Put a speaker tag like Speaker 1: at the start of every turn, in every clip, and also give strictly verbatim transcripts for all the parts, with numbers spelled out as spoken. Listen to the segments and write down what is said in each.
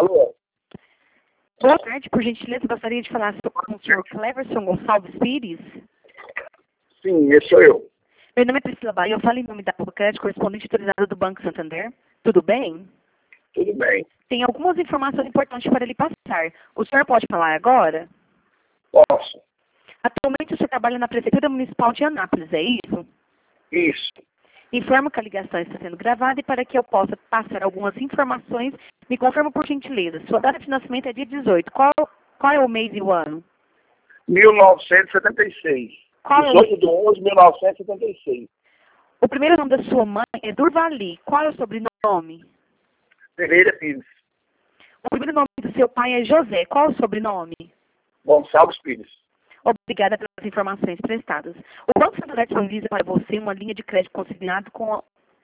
Speaker 1: Alô?
Speaker 2: Boa tarde, por gentileza, gostaria de falar com o senhor Cleverson Gonçalves Pires.
Speaker 1: Sim, esse sou eu.
Speaker 2: Meu nome é Priscila Bahia, eu falo em nome da Crédito, correspondente autorizado do Banco Santander. Tudo bem?
Speaker 1: Tudo bem.
Speaker 2: Tem algumas informações importantes para lhe passar. O senhor pode falar agora?
Speaker 1: Posso?
Speaker 2: Atualmente o senhor trabalha na Prefeitura Municipal de Anápolis, é isso?
Speaker 1: Isso.
Speaker 2: Informo que a ligação está sendo gravada e para que eu possa passar algumas informações, me confirma por gentileza. Sua data de nascimento é dia dezoito. Qual, qual é o mês e o ano?
Speaker 1: mil novecentos e setenta e seis.
Speaker 2: Qual é o...
Speaker 1: dezoito de onze de mil novecentos e setenta e seis.
Speaker 2: O primeiro nome da sua mãe é Durvali. Qual é o sobrenome?
Speaker 1: Pereira Pires.
Speaker 2: O primeiro nome do seu pai é José. Qual é o sobrenome?
Speaker 1: Gonçalves Pires.
Speaker 2: Obrigada pelas informações prestadas. O Banco Santander disponibiliza para você uma linha de crédito consignado com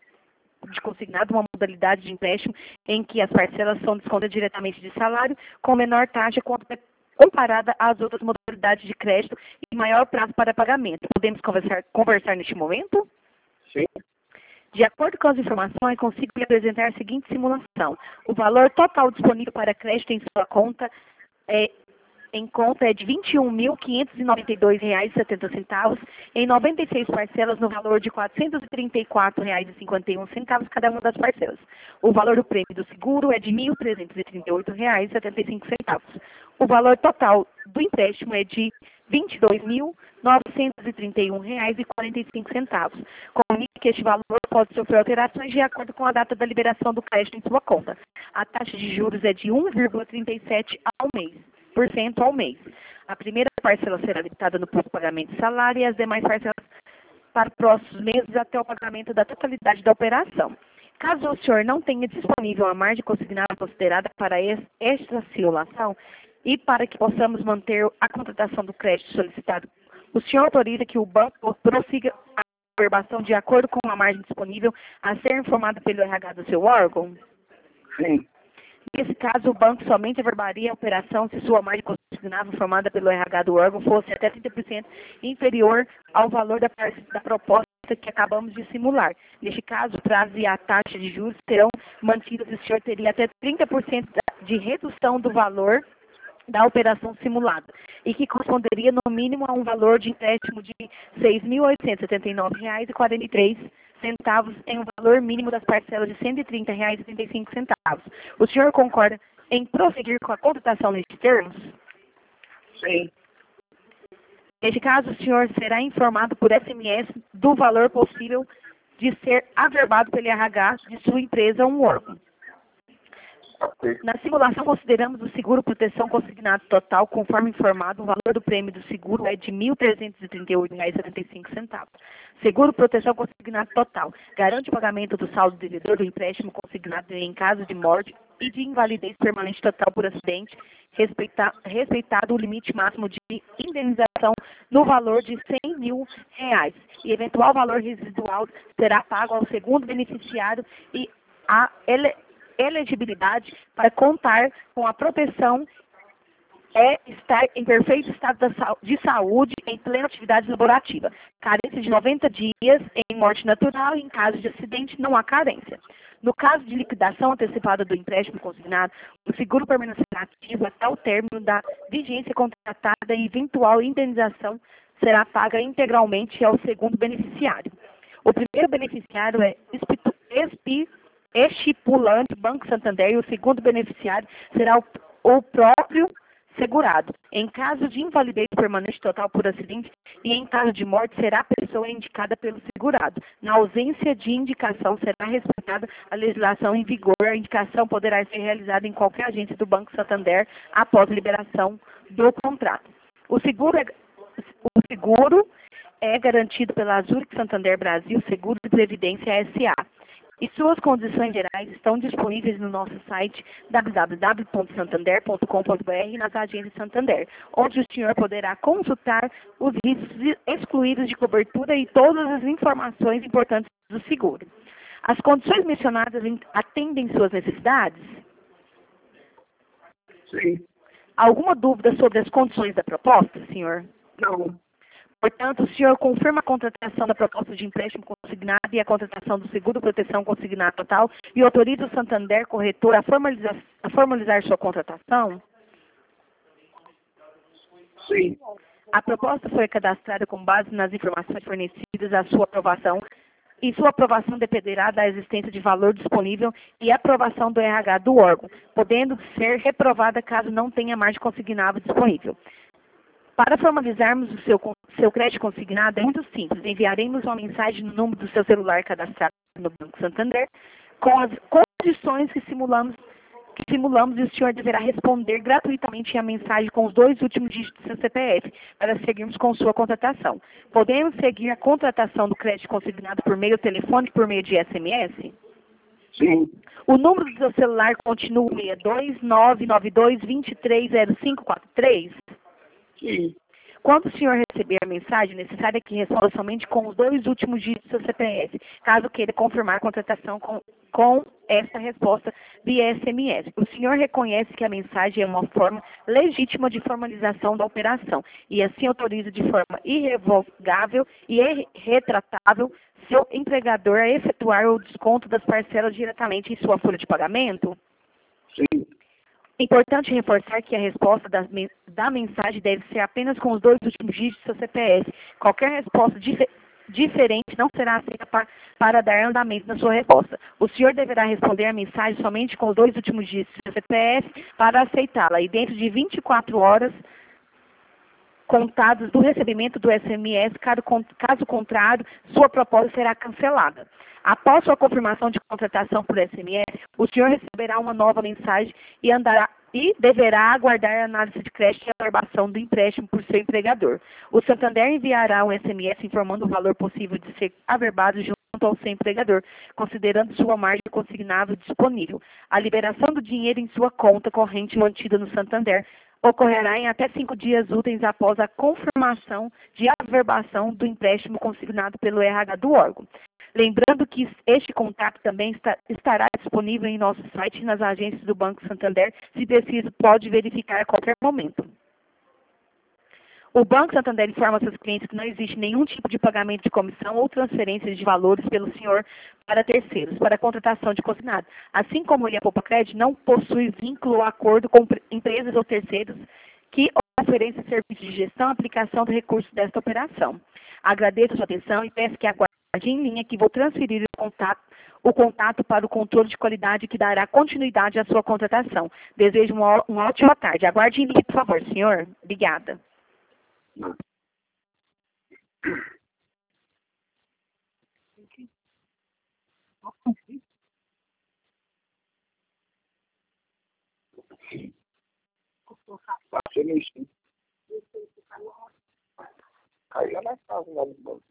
Speaker 2: de consignado, uma modalidade de empréstimo em que as parcelas são descontadas diretamente de salário com menor taxa quando comparada às outras modalidades de crédito e maior prazo para pagamento. Podemos conversar, conversar neste momento?
Speaker 1: Sim.
Speaker 2: De acordo com as informações, consigo lhe apresentar a seguinte simulação. O valor total disponível para crédito em sua conta é em conta é de vinte e um mil, quinhentos e noventa e dois reais e setenta centavos, em noventa e seis parcelas no valor de quatrocentos e trinta e quatro reais e cinquenta e um centavos cada uma das parcelas. O valor do prêmio do seguro é de mil trezentos e trinta e oito reais e setenta e cinco centavos. O valor total do empréstimo é de vinte e dois mil, novecentos e trinta e um reais e quarenta e cinco centavos. Comunique que este valor pode sofrer alterações de acordo com a data da liberação do crédito em sua conta. A taxa de juros é de um vírgula trinta e sete ao mês. Por cento ao mês. A primeira parcela será limitada no próprio pagamento de salário e as demais parcelas para próximos meses até o pagamento da totalidade da operação. Caso o senhor não tenha disponível a margem consignada considerada para esta simulação e para que possamos manter a contratação do crédito solicitado, o senhor autoriza que o banco prossiga a averbação de acordo com a margem disponível a ser informada pelo R H do seu órgão?
Speaker 1: Sim.
Speaker 2: Nesse caso, o banco somente averbaria a operação se sua margem consignável formada pelo R H do órgão fosse até trinta por cento inferior ao valor da, da proposta que acabamos de simular. Neste caso, o prazo e a taxa de juros serão mantidos e o senhor teria até trinta por cento de redução do valor da operação simulada, e que corresponderia no mínimo a um valor de empréstimo de seis mil oitocentos e setenta e nove reais e quarenta e três centavos em um valor mínimo das parcelas de cento e trinta reais e trinta e cinco centavos. O senhor concorda em prosseguir com a contratação nestes termos?
Speaker 1: Sim.
Speaker 2: Neste caso, o senhor será informado por S M S do valor possível de ser averbado pelo R H de sua empresa ou um órgão.
Speaker 1: Ok.
Speaker 2: Na simulação, consideramos o seguro proteção consignado total, conforme informado, o valor do prêmio do seguro é de mil trezentos e trinta e oito reais e setenta e cinco centavos. Seguro proteção consignado total garante o pagamento do saldo devedor do empréstimo consignado em caso de morte e de invalidez permanente total por acidente, respeita, respeitado o limite máximo de indenização no valor de cem mil reais. E eventual valor residual será pago ao segundo beneficiário e a ele, elegibilidade para contar com a proteção é estar em perfeito estado de saúde em plena atividade laborativa. Carência de noventa dias em morte natural e em caso de acidente não há carência. No caso de liquidação antecipada do empréstimo consignado, o seguro permanecerá ativo até o término da vigência contratada e eventual indenização será paga integralmente ao segundo beneficiário. O primeiro beneficiário é Expi estipulante Banco Santander e o segundo beneficiário será o, o próprio segurado. Em caso de invalidez permanente total por acidente e em caso de morte, será a pessoa indicada pelo segurado. Na ausência de indicação, será respeitada a legislação em vigor. A indicação poderá ser realizada em qualquer agência do Banco Santander após liberação do contrato. O seguro é, o seguro é garantido pela Zurich Santander Brasil Seguro de Previdência S A E suas condições gerais estão disponíveis no nosso site w w w ponto santander ponto com ponto b r e nas agências Santander, onde o senhor poderá consultar os riscos excluídos de cobertura e todas as informações importantes do seguro. As condições mencionadas atendem suas necessidades?
Speaker 1: Sim.
Speaker 2: Alguma dúvida sobre as condições da proposta, senhor?
Speaker 1: Não.
Speaker 2: Portanto, o senhor confirma a contratação da proposta de empréstimo consignado e a contratação do seguro proteção consignado total e autoriza o Santander Corretor a formalizar, a formalizar sua contratação?
Speaker 1: Sim.
Speaker 2: A proposta foi cadastrada com base nas informações fornecidas à sua aprovação e sua aprovação dependerá da existência de valor disponível e aprovação do R H do órgão, podendo ser reprovada caso não tenha margem consignável disponível. Para formalizarmos o seu, seu crédito consignado é muito simples. Enviaremos uma mensagem no número do seu celular cadastrado no Banco Santander com as condições que simulamos, que simulamos e o senhor deverá responder gratuitamente a mensagem com os dois últimos dígitos do seu C P F para seguirmos com sua contratação. Podemos seguir a contratação do crédito consignado por meio telefônico por meio de S M S?
Speaker 1: Sim.
Speaker 2: O número do seu celular continua seis dois nove nove dois dois três zero cinco quatro três?
Speaker 1: Sim.
Speaker 2: Quando o senhor receber a mensagem, é necessário que responda somente com os dois últimos dígitos do seu C P F, caso queira confirmar a contratação com, com essa resposta via S M S. O senhor reconhece que a mensagem é uma forma legítima de formalização da operação e assim autoriza de forma irrevogável e irretratável seu empregador a efetuar o desconto das parcelas diretamente em sua folha de pagamento?
Speaker 1: Sim.
Speaker 2: É importante reforçar que a resposta da, da mensagem deve ser apenas com os dois últimos dígitos do seu C P F. Qualquer resposta dif diferente não será aceita pa para dar andamento na sua resposta. O senhor deverá responder a mensagem somente com os dois últimos dígitos do seu C P F para aceitá-la e dentro de vinte e quatro horas contados do recebimento do S M S, caso contrário, sua proposta será cancelada. Após sua confirmação de contratação por S M S, o senhor receberá uma nova mensagem e, andará, e deverá aguardar a análise de crédito e averbação do empréstimo por seu empregador. O Santander enviará um S M S informando o valor possível de ser averbado junto ao seu empregador, considerando sua margem consignável disponível. A liberação do dinheiro em sua conta corrente mantida no Santander ocorrerá em até cinco dias úteis após a confirmação de averbação do empréstimo consignado pelo R H do órgão. Lembrando que este contato também está, estará disponível em nosso site e nas agências do Banco Santander, se preciso, pode verificar a qualquer momento. O Banco Santander informa seus clientes que não existe nenhum tipo de pagamento de comissão ou transferência de valores pelo senhor para terceiros, para a contratação de consignado. Assim como ele, a Poupa Crédito, não possui vínculo ou acordo com empresas ou terceiros que oferecem serviços de gestão e aplicação do recurso desta operação. Agradeço a sua atenção e peço que aguarde em linha que vou transferir o contato, o contato para o controle de qualidade que dará continuidade à sua contratação. Desejo uma, uma ótima tarde. Aguarde em linha, por favor, senhor. Obrigada.
Speaker 1: Não. Passei no sim. Caiu na casa lá do banco.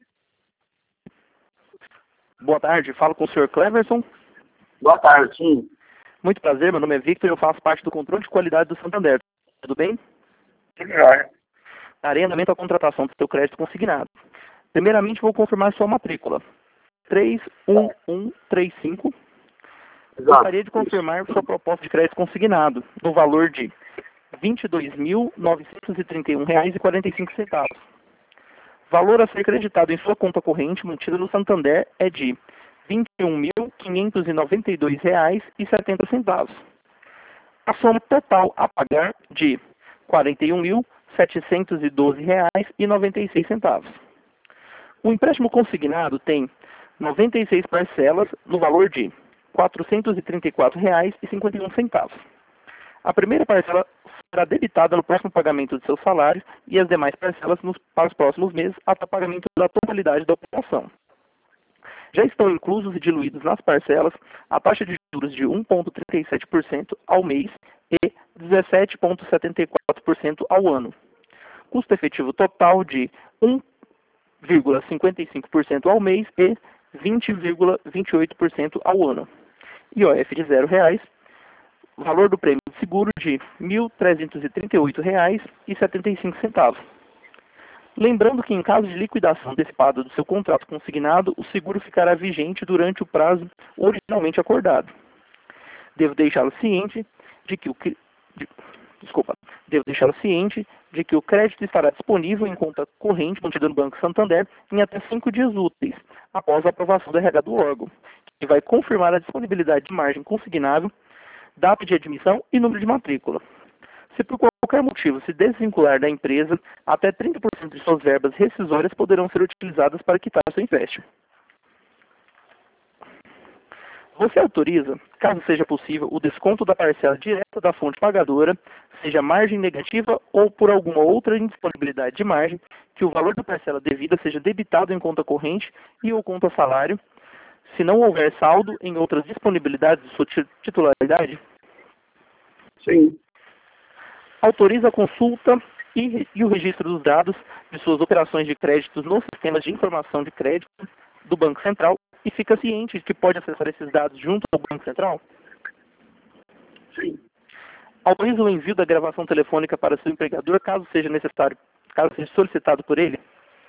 Speaker 3: Boa tarde, falo com o senhor Cleverson.
Speaker 1: Boa tarde, sim.
Speaker 3: Muito prazer, meu nome é Victor e eu faço parte do controle de qualidade do Santander. Tudo bem?
Speaker 1: Melhor.
Speaker 3: Darei andamento à contratação do seu crédito consignado. Primeiramente, vou confirmar sua matrícula. três um um três cinco.
Speaker 1: Exato.
Speaker 3: Gostaria de confirmar sua proposta de crédito consignado, no valor de vinte e dois mil novecentos e trinta e um reais e quarenta e cinco centavos. Valor a ser creditado em sua conta corrente mantida no Santander é de vinte e um mil quinhentos e noventa e dois reais e setenta centavos. A soma total a pagar de quarenta e um mil setecentos e doze reais e noventa e seis centavos. O empréstimo consignado tem noventa e seis parcelas no valor de quatrocentos e trinta e quatro reais e cinquenta e um centavos. A primeira parcela será debitada no próximo pagamento do seu salário e as demais parcelas nos, para os próximos meses até o pagamento da totalidade da operação. Já estão inclusos e diluídos nas parcelas a taxa de juros de um vírgula trinta e sete por cento ao mês e dezessete vírgula setenta e quatro por cento ao ano. Custo efetivo total de um vírgula cinquenta e cinco por cento ao mês e vinte vírgula vinte e oito por cento ao ano. I O F de zero reais. Valor do prêmio de seguro de mil trezentos e trinta e oito reais e setenta e cinco centavos. Lembrando que em caso de liquidação antecipada do seu contrato consignado, o seguro ficará vigente durante o prazo originalmente acordado. Devo deixá-lo ciente de que o, de, desculpa, devo deixá-lo ciente de que o crédito estará disponível em conta corrente mantida no Banco Santander em até cinco dias úteis, após a aprovação do R H do órgão, que vai confirmar a disponibilidade de margem consignável, data de admissão e número de matrícula. Se por qualquer motivo se desvincular da empresa, até trinta por cento de suas verbas rescisórias poderão ser utilizadas para quitar seu empréstimo. Você autoriza, caso seja possível, o desconto da parcela direta da fonte pagadora, seja margem negativa ou por alguma outra indisponibilidade de margem, que o valor da parcela devida seja debitado em conta corrente e ou conta salário, se não houver saldo em outras disponibilidades de sua titularidade?
Speaker 1: Sim.
Speaker 3: Autoriza a consulta e, e o registro dos dados de suas operações de créditos nos sistemas de informação de crédito do Banco Central e fica ciente de que pode acessar esses dados junto ao Banco Central?
Speaker 1: Sim.
Speaker 3: Autoriza o envio da gravação telefônica para seu empregador, caso seja necessário, caso seja solicitado por ele?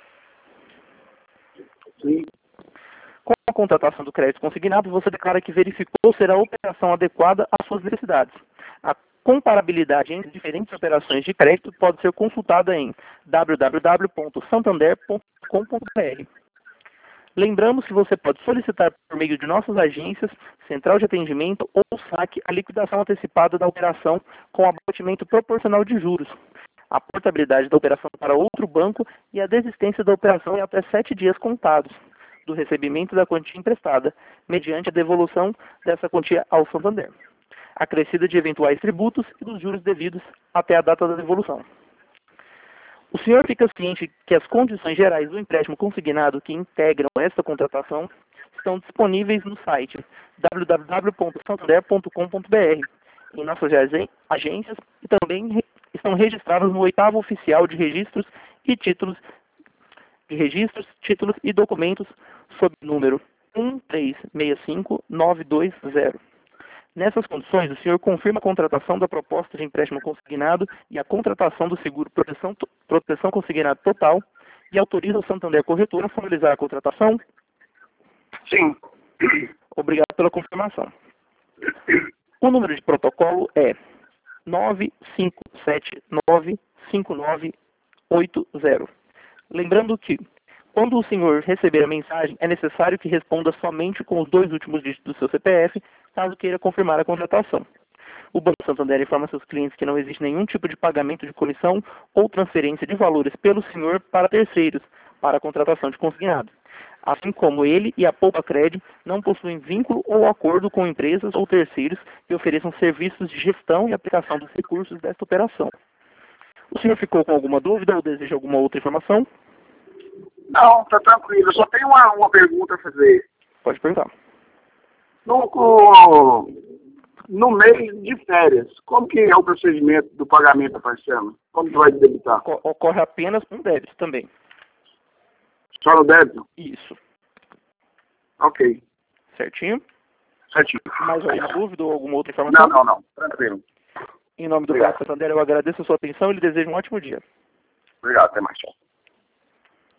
Speaker 1: Sim.
Speaker 3: Com a contratação do crédito consignado, você declara que verificou ser a operação adequada às suas necessidades. A comparabilidade entre diferentes operações de crédito pode ser consultada em w w w ponto santander ponto com ponto b r. Lembramos que você pode solicitar por meio de nossas agências, central de atendimento ou saque a liquidação antecipada da operação com abatimento proporcional de juros, a portabilidade da operação para outro banco e a desistência da operação em até sete dias contados do recebimento da quantia emprestada, mediante a devolução dessa quantia ao Santander, acrescida de eventuais tributos e dos juros devidos até a data da devolução. O senhor fica ciente que as condições gerais do empréstimo consignado que integram esta contratação estão disponíveis no site w w w ponto santander ponto com ponto b r, em nossas agências, e também estão registradas no oitavo oficial de registros e títulos de registros, títulos e documentos sob número um três seis cinco nove dois zero. Nessas condições, o senhor confirma a contratação da proposta de empréstimo consignado e a contratação do seguro proteção, proteção consignado total e autoriza o Santander Corretora a formalizar a contratação?
Speaker 1: Sim.
Speaker 3: Obrigado pela confirmação. O número de protocolo é nove cinco sete nove cinco nove oito zero. Lembrando que, quando o senhor receber a mensagem, é necessário que responda somente com os dois últimos dígitos do seu C P F, caso queira confirmar a contratação. O Banco Santander informa seus clientes que não existe nenhum tipo de pagamento de comissão ou transferência de valores pelo senhor para terceiros, para a contratação de consignado. Assim como ele e a Poupa Crédito não possuem vínculo ou acordo com empresas ou terceiros que ofereçam serviços de gestão e aplicação dos recursos desta operação. O senhor ficou com alguma dúvida ou deseja alguma outra informação?
Speaker 1: Não, tá tranquilo. Eu só tenho uma, uma pergunta a fazer.
Speaker 3: Pode perguntar.
Speaker 1: No, no mês de férias, como que é o procedimento do pagamento da parcela? Como que vai debitar?
Speaker 3: Ocorre apenas um débito também.
Speaker 1: Só no débito?
Speaker 3: Isso.
Speaker 1: Ok.
Speaker 3: Certinho?
Speaker 1: Certinho.
Speaker 3: Mais alguma dúvida ou alguma outra informação?
Speaker 1: Não, não, não. Tranquilo.
Speaker 3: Em nome do Banco Santander, eu agradeço a sua atenção e lhe desejo um ótimo dia.
Speaker 1: Obrigado. Até mais. Tchau.